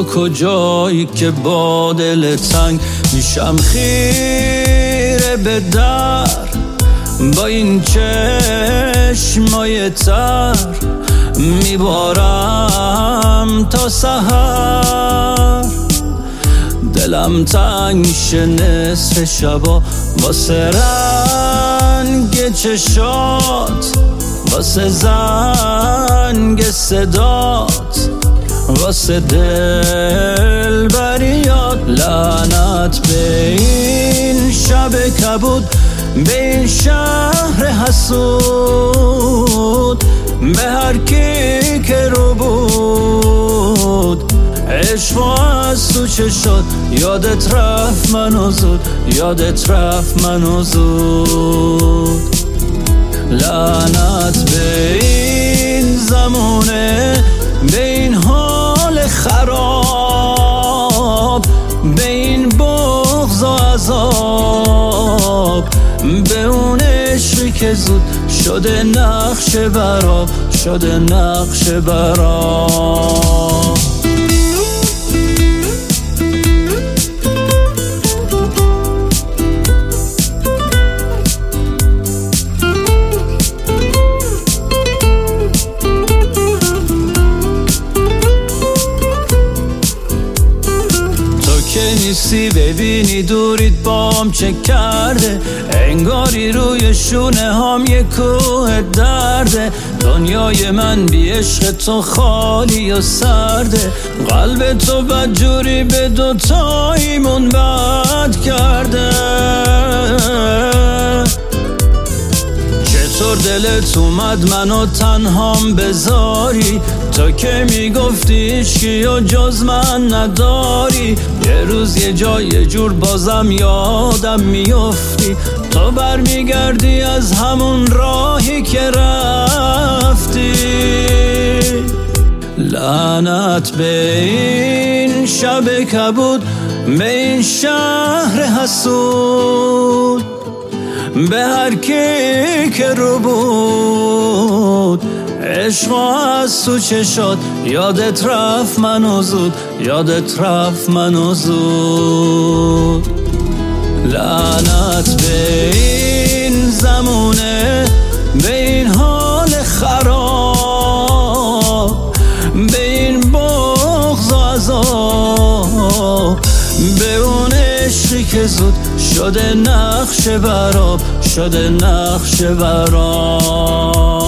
تو کجایی که با دل تنگ میشم خیره به در، با این چشمای تر میبارم تا سحر. دلم تنگ میشه نصف شبا واسه رنگ چشات، واسه زنگ صدات، واسه دل بریات. لعنت به این شب کبود، به این شهر حسود، به هر کی که رو بود. عشق از تو چشات یادت رفت منو زود، یادت رفت منو زود. لعنت به این زمونه، به این حال خراب، به این بغض و عذاب، به اون عشقی که زود شده نقش برا، شده نقش برا. که نیستی ببینی دورید بام چه کرده، انگاری روی شونه هام یه کوه درده. دنیای من بی عشق تو خالی و سرده، قلب تو بدجوری به دوتاییمون بد کرده. چطور دلت اومد منو تنهام بذاری، تا که میگفتی هیچکی و جز من نداری. یه روز یه جا یه جور بازم یادم میافتی، تو برمیگردی از همون راهی که رفتی. لعنت به این شب کبود، به این شهر حسود، به هر کی که رو بود. عشق از تو چشات یادت رفت منو زود، یادت رفت منو زود. لعنت به این زمونه، به این حال خراب، به این بغض و عذاب، به اون عشقی که زود شده نقش برا، شده نقش برا.